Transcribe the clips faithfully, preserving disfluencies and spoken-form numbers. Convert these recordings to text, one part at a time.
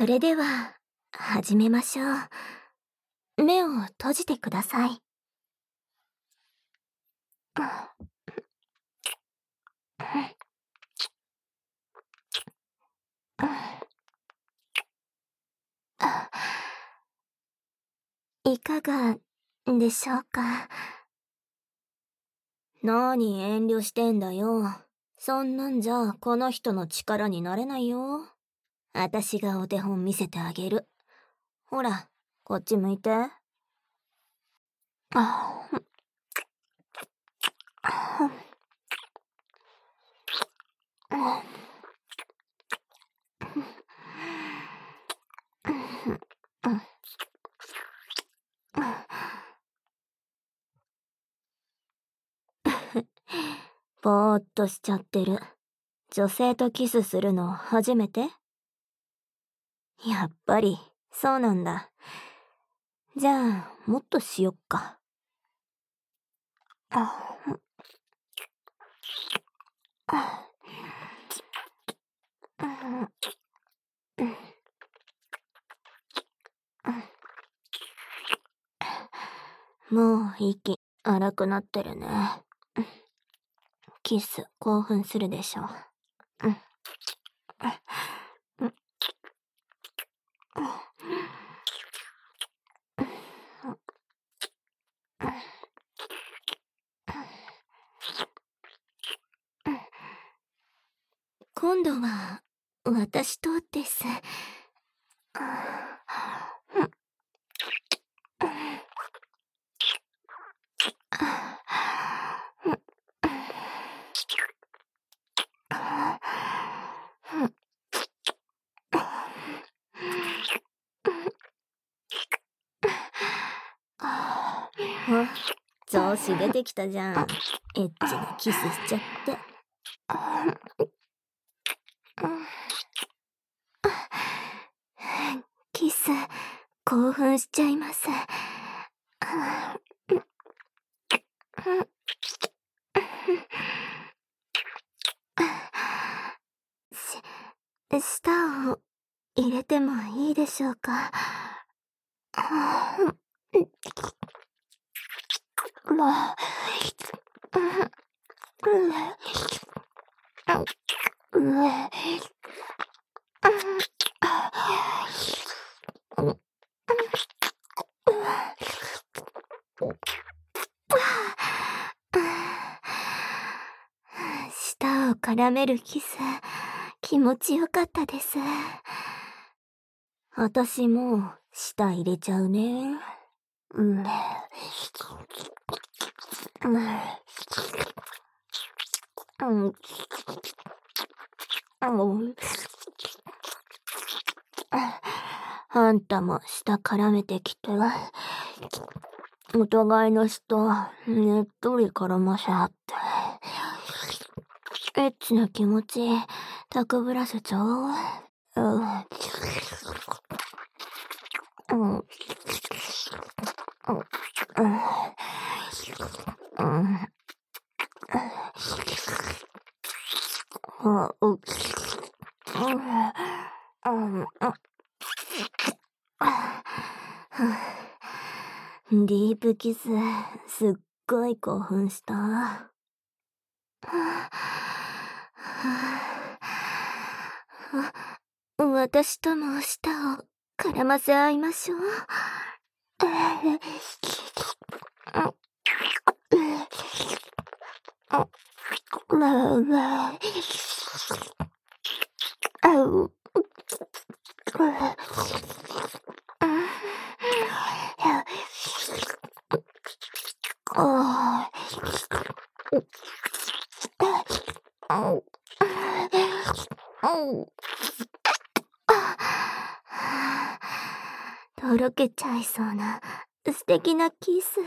それでは、始めましょう。目を閉じてください。いかがでしょうか。何遠慮してんだよ。そんなんじゃこの人の力になれないよ。私がお手本見せてあげる。ほら、こっち向いて。あぼーっとしちゃってる。女性とキスするの初めて？やっぱり、そうなんだ。じゃあ、もっとしよっか。もう息荒くなってるね。キス興奮するでしょ。今度は私とです。あ、調子出てきたじゃん。エッチなキスしちゃって。キス、興奮しちゃいます。し、舌を入れてもいいでしょうか。舌を絡めるキス、気持ちよかったです。私も舌入れちゃうね。うん。あんたも舌絡めてきて。お互いの舌、ねっとり絡まし合って。エッチな気持ち、高ぶらせちゃおう。うん。うん。うん。うん。あ、う、うん。ディープキス、すっごい興奮した。私とも舌を絡ませ合いましょう。とろけちゃいそうな素敵なキス。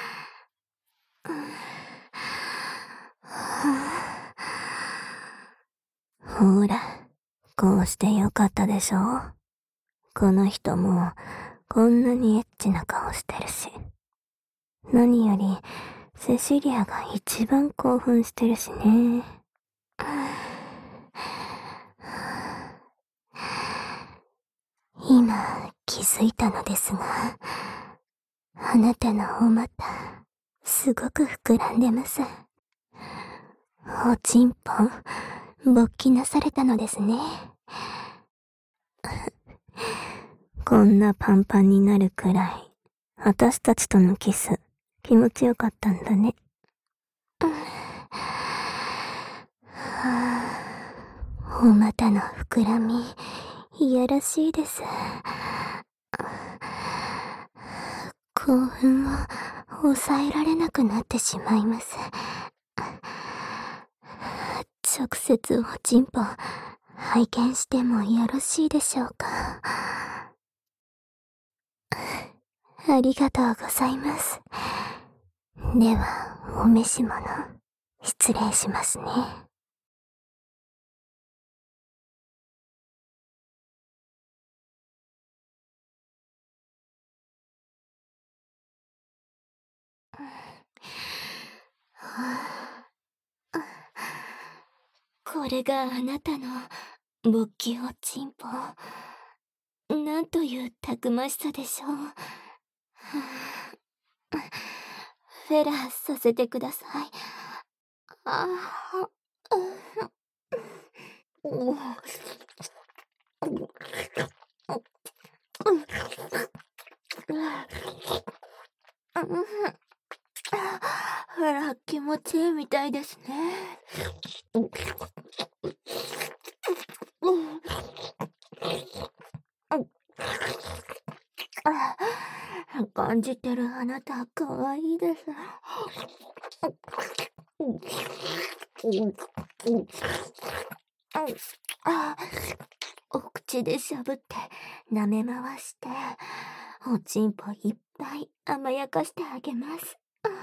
ほら、こうしてよかったでしょ。この人もこんなにエッチな顔してるし。何よりセシリアが一番興奮してるしね。 ら気づいたのですが、あなたのお股、すごく膨らんでます。おちんぽ、勃起なされたのですね。こんなパンパンになるくらい、私たちとのキス、気持ちよかったんだね。お股の膨らみ、いやらしいです。興奮を抑えられなくなってしまいます。直接おちんぽ、拝見してもよろしいでしょうか。ありがとうございます。では、お召し物、失礼しますね。これがあなたの勃起おちんぽ。なんというたくましさでしょう。フェラーさせてください。ああ、フェラー気持ちいいみたいですね。感じてるあなた、かわいいです。お口でしゃぶって、舐め回して、おちんぽいっぱい甘やかしてあげます。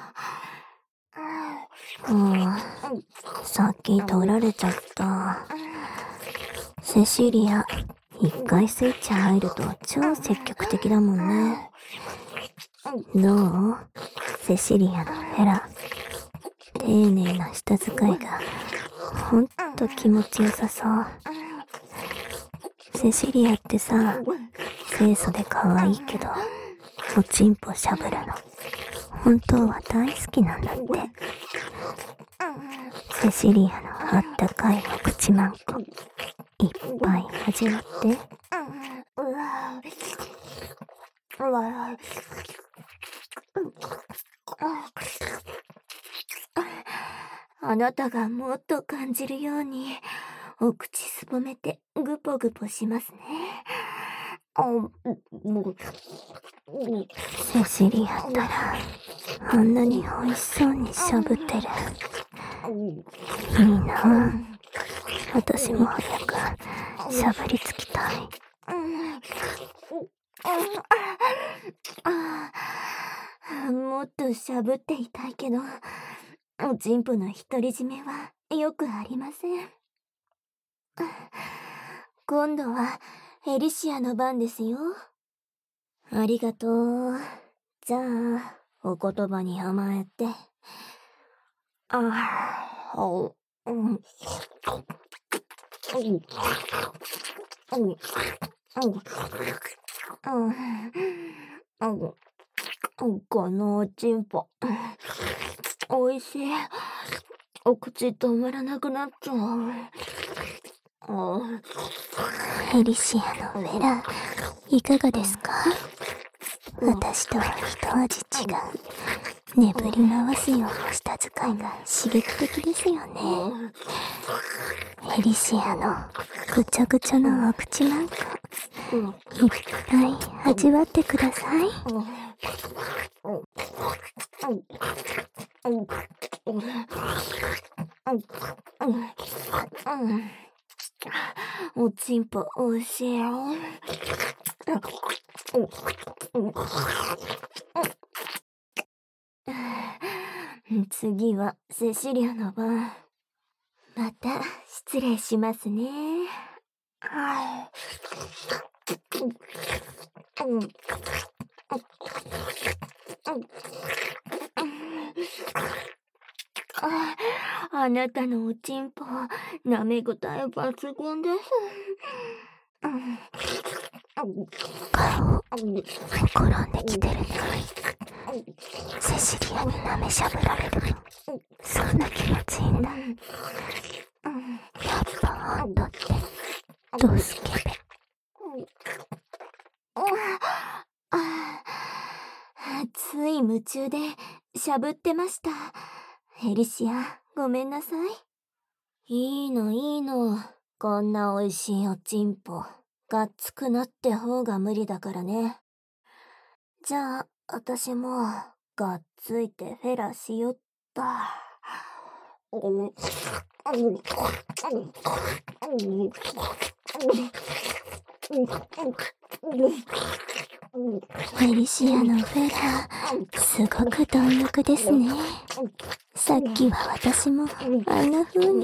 もう、さっき取られちゃった。セシリア、一回スイッチ入ると超積極的だもんね。どう？セシリアのフェラ。丁寧な舌使いが、ほんと気持ちよさそう。セシリアってさ、清楚で可愛いけど、おちんぽしゃぶるの、本当は大好きなんだって。セシリアのあったかいお口まんこ、いっぱい味わって。あなたがもっと感じるように、お口すぼめてぐぽぐぽしますね。セシリアったら、あんなに美味しそうにしゃぶってる。いいなぁ。私も早くしゃぶりつきたい。もっとしゃぶっていたいけど、おちんぽの独り占めはよくありません。今度はエリシアの番ですよ。ありがとう。じゃあ、お言葉に甘えて。ああ、お、うん。うん。うん。うん。このおちんぽ。おいしい。お口止まらなくなっちゃう。エリシアのフェラ、いかがですか？私とは一味違う、眠り回すような舌使いが刺激的ですよね。エリシアのぐちゃぐちゃのお口なんか、いっぱい味わってください。おちんぽおいしいよ。次はセシリアの番。また失礼しますね。あなたのおちんぽ、舐め応え抜群です。 顔を転んできてるの。セシリアに舐めしゃぶられるの。そんな気持ちいいんだ。やっぱあんたってドスケベ。つい夢中でしゃぶってました。ヘリシア、ごめんなさい。いいのいいの。こんな美味しいおちんぽ。がっつくなって方が無理だからね。じゃあ、私もがっついてフェラしよった。ヘリシアのフェラ、すごく貪欲ですね。さっきは私もあんな風に。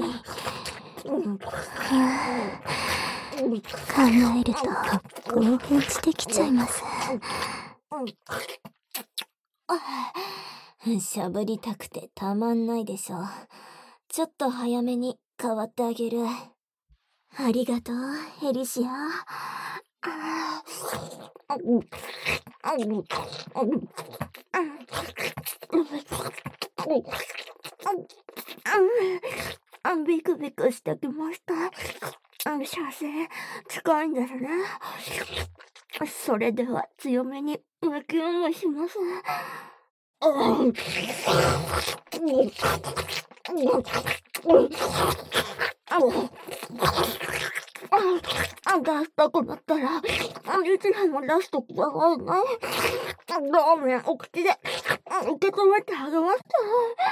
はあ、考えると興奮してきちゃいます。しゃぶりたくてたまんないでしょ。ちょっと早めに代わってあげる。ありがとう、ヘリシア。ビクビクしてきました。射精近いんですね。それでは強めにバキュームします。出したくなったらいつでも出しとくださいね。ラーメンお口で受け止めてあげました。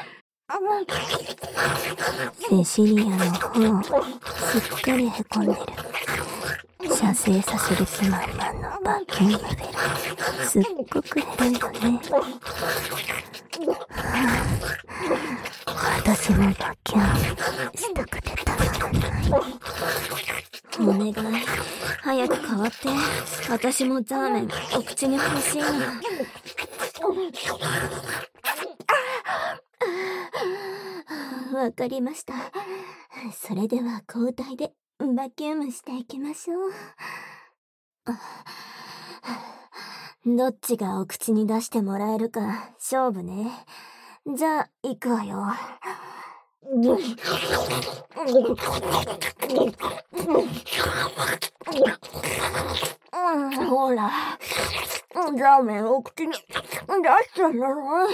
セシリアの方、すっかりへこんでる。射精させる気満々のバキュームフェラ、すっごくエロいよね。はあ、私もバキュームしたくてたまらない。お願い、早く変わって。私もザーメンお口に欲しいな。わかりました。それでは交代でバキュームしていきましょう。どっちがお口に出してもらえるか勝負ね。じゃあ行くわよ。ほら、ザーメンお口に出したんだろ。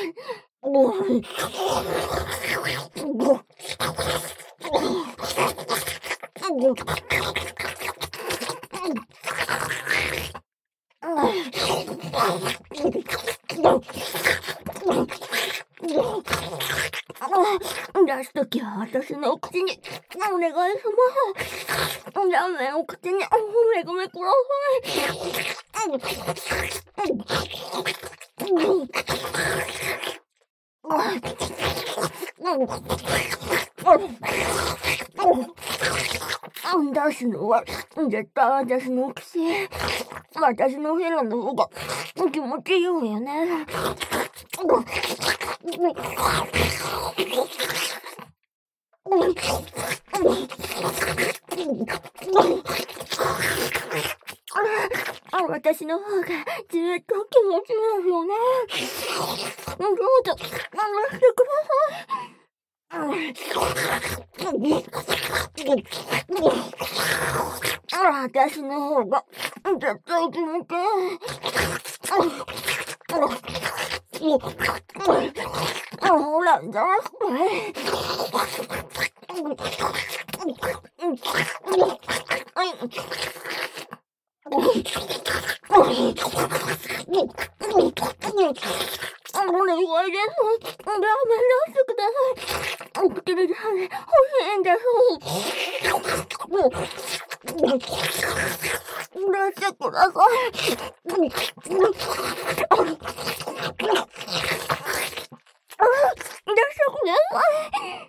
出すときは私のお口にお願いします。ラーメンお口にお恵みください。出すのは絶対私の口。私のフェラの方が気持ちいいわよね。私の方がずっと気持ちいいですよね。どうぞ、話してください。私の方が絶対気持ちいい。ほら、じゃなくて。お願いです。ラーメン出してください。お口にラーメン欲しいんです。出してください。出してください。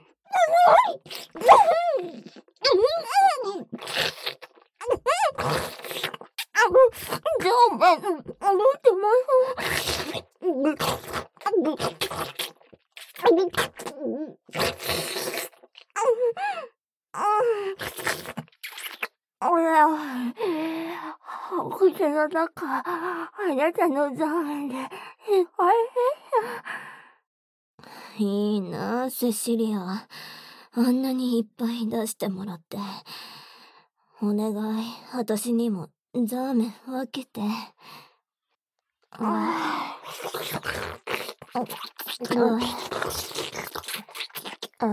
ラーメン、覚えてます。お口の中、あなたのザーメンでいっぱいいいな、セシリア。あんなにいっぱい出してもらって。お願い、私にもザーメン分けて。ああ。あ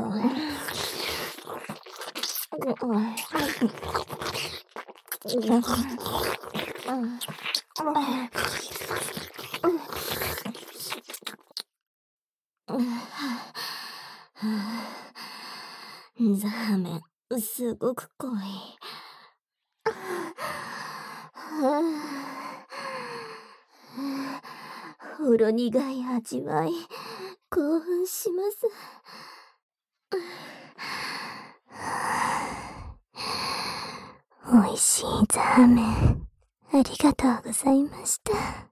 ザーメン、すごく濃い。ほろ苦い味わい、興奮します。美味しいザーメン、ありがとうございました。